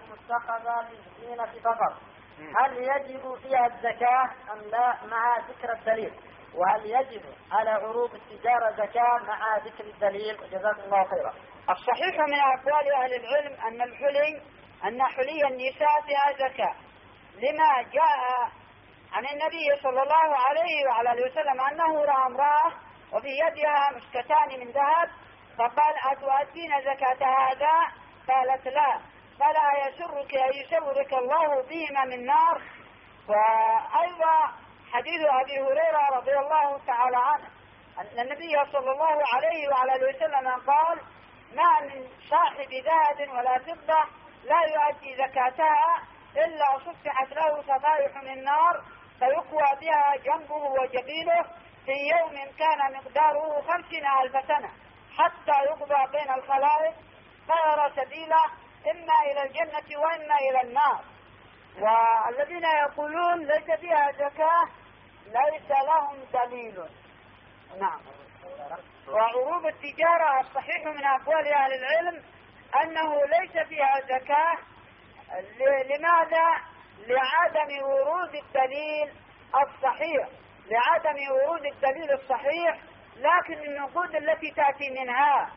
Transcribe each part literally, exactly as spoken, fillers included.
متخذة للزينة فقط هل يجب فيها الزكاة أم لا مع ذكر الدليل؟ وهل يجب على عروض التجارة زكاة مع ذكر الدليل؟ جزاكم الله خيرا. الصحيح من أقوال أهل العلم أن الحلي أن حلي النساء فيها زكاة، لما جاء عن النبي صلى الله عليه وعلى اله وسلم أنه رأى امرأة وفي يدها مسكتان من ذهب فقال أتؤدين زكاة هذا؟ قالت لا. فلا يسرك أن يسرك الله بهما من نار. وأيضا حديث أبي هريرة رضي الله تعالى عنه أن النبي صلى الله عليه وعلى اله وسلم قال ما من صاحب ذهب ولا فضة لا يؤدي زكاتها إلا صفحت له صفائح من نار فيقوى بها جنبه وجبينه في يوم كان مقداره خمسين ألف سنة حتى يقضى بين الخلائق فيرى سبيله إما إلى الجنة وإما إلى النار. والذين يقولون ليس فيها زكاة ليس لهم دليل. نعم. وعروض التجارة الصحيح من أقوال أهل العلم أنه ليس فيها زكاة. لماذا؟ لعدم ورود الدليل الصحيح لعدم ورود الدليل الصحيح لكن النقود التي تأتي منها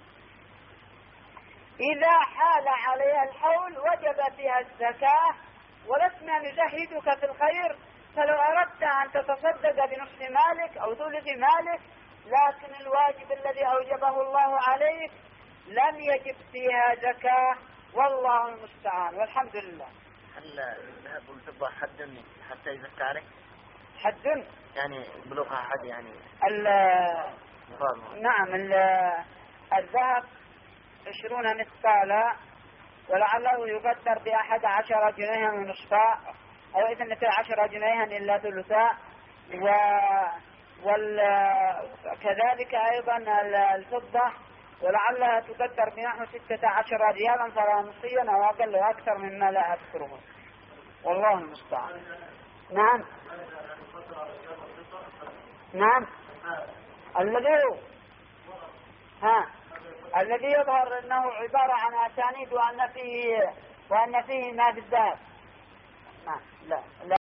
إذا حال عليها الحول وجب فيها الزكاة. ولسنا نزهدك في الخير، فلو أردت أن تتصدق بنصف مالك أو ثلث مالك لكن الواجب الذي أوجبه الله عليك لم يجب فيها زكاة والله المستعان والحمد لله. هل الذهب والفضة حد حتى يزكى عليه؟ حد يعني بلوغها حد يعني ال نعم الذهب عشرون مثقالا ولعله يقدر بأحد عشر جنيها ونصفا أو اثنتا عشر جنيها إلا ثلثا. وكذلك أيضا الفضة ولعلها تقدر بنحو ستة عشر ريالا فرنسيا أو أقل أكثر مما لا أذكره والله المستعان. نعم نعم الذي ها الذي يظهر أنه عبارة عن أسانيد وأن فيه وأن فيه ما في الذهب. نعم لا لا